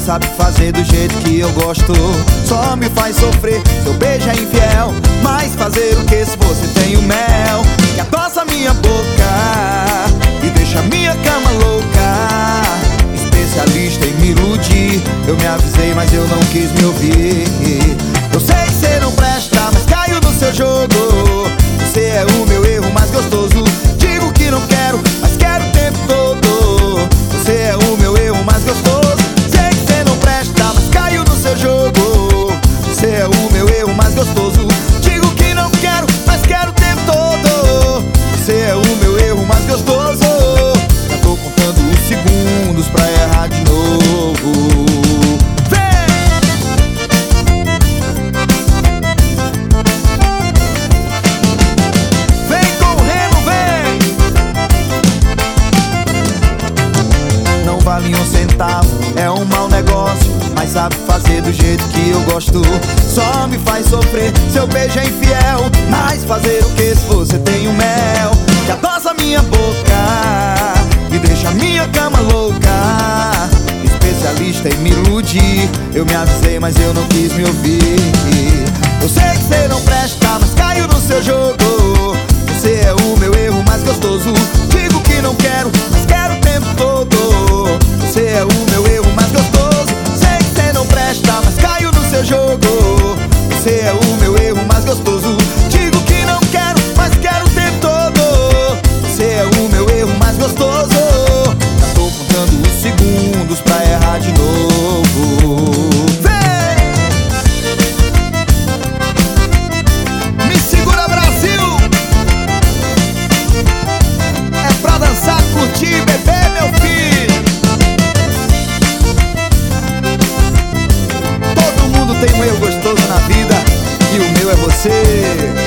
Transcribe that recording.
sabe fazer do jeito que eu gosto. Só me faz sofrer, seu beijo é infiel. Mas fazer o que se você tem o mel que adoça minha boca e deixa minha cama louca. Especialista em me iludir, eu me avisei, mas eu não quis me ouvir. Eu sei que você não presta, mas caio no seu jogo. Você é o meu erro mais gostoso. Digo que não quero, mas quero o tempo todo. Você é o meu erro mais gostoso. Sei que você não presta, mas caio no seu jogo. Você é o meu erro mais gostoso. Digo que não quero, mas quero o tempo todo. Você é o meu erro mais gostoso. Já tô contando os segundos pra errar de novo. Vale um centavo, é um mau negócio, mas sabe fazer do jeito que eu gosto. Só me faz sofrer, seu beijo é infiel. Mas fazer o que se você tem o mel que adoça minha boca e deixa minha cama louca. Especialista em me iludir, eu me avisei, mas eu não quis me ouvir. Eu sei que você não presta, mas caio no seu jogo. Você é o meu erro mais gostoso. Digo que não quero, mas quero o tempo todo. Você é o meu erro mais gostoso. Sei que você não presta, mas caio no seu jogo. Você é o meu erro mais gostoso. Digo que não quero, mas quero o tempo todo. Você é o meu erro mais gostoso. Já tô contando os segundos pra errar de novo. Vem! Me segura, Brasil! É pra dançar, curtir, beber, meu filho. Todo mundo tem um erro gostoso na vida, e o meu é você.